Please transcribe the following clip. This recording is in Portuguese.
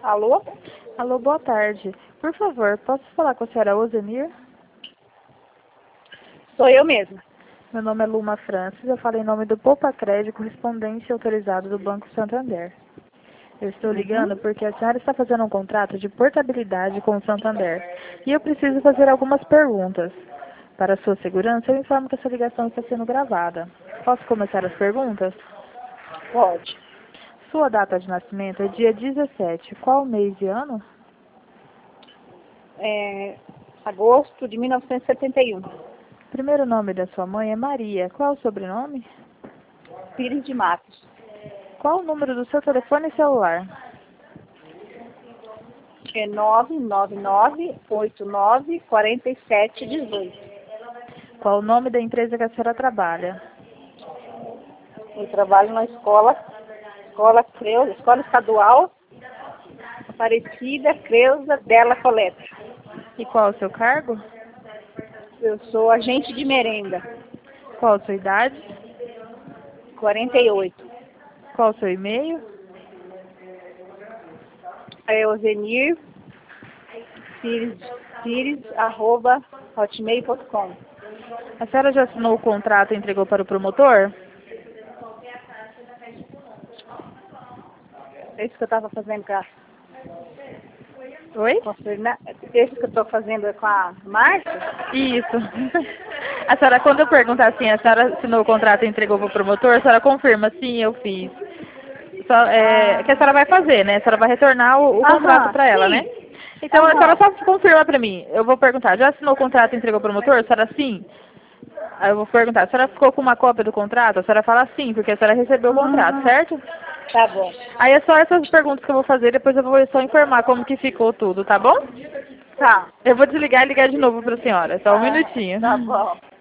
Alô? Alô, boa tarde. Por favor, posso falar com a senhora Ozenir? Sou eu mesma. Meu nome é Luma Francis, eu falo em nome do Poupa Crédito, correspondente autorizado do Banco Santander. Eu estou ligando porque a senhora está fazendo um contrato de portabilidade com o Santander e eu preciso fazer algumas perguntas. Para sua segurança, eu informo que essa ligação está sendo gravada. Posso começar as perguntas? Pode. Sua data de nascimento é dia 17. Qual mês e ano? Agosto de 1971. Primeiro nome da sua mãe é Maria. Qual o sobrenome? Pires de Matos. Qual o número do seu telefone celular? É 999-89-4718. Qual o nome da empresa que a senhora trabalha? Eu trabalho na escola estadual Aparecida Creuza Della Coleta. E qual o seu cargo? Eu sou agente de merenda. Qual a sua idade? 48. Qual o seu e-mail? É Ozenir Pires@hotmail.com. A senhora já assinou o contrato e entregou para o promotor? É isso que eu estava fazendo com a... Oi? Esse que eu estou fazendo é com a Márcia? Isso. A senhora, quando eu perguntar assim, a senhora assinou o contrato e entregou para o promotor, a senhora confirma, sim, eu fiz. Só, que a senhora vai fazer, né? A senhora vai retornar o contrato para ela, Sim. né? Então, a senhora só confirma para mim. Eu vou perguntar, já assinou o contrato e entregou para o promotor? A senhora sim? Aí eu vou perguntar, a senhora ficou com uma cópia do contrato? A senhora fala sim, porque a senhora recebeu o contrato, certo? Tá bom. Aí é só essas perguntas que eu vou fazer, depois eu vou só informar como que ficou tudo, tá bom? Tá. Eu vou desligar e ligar de novo para a senhora, só um minutinho. Tá bom.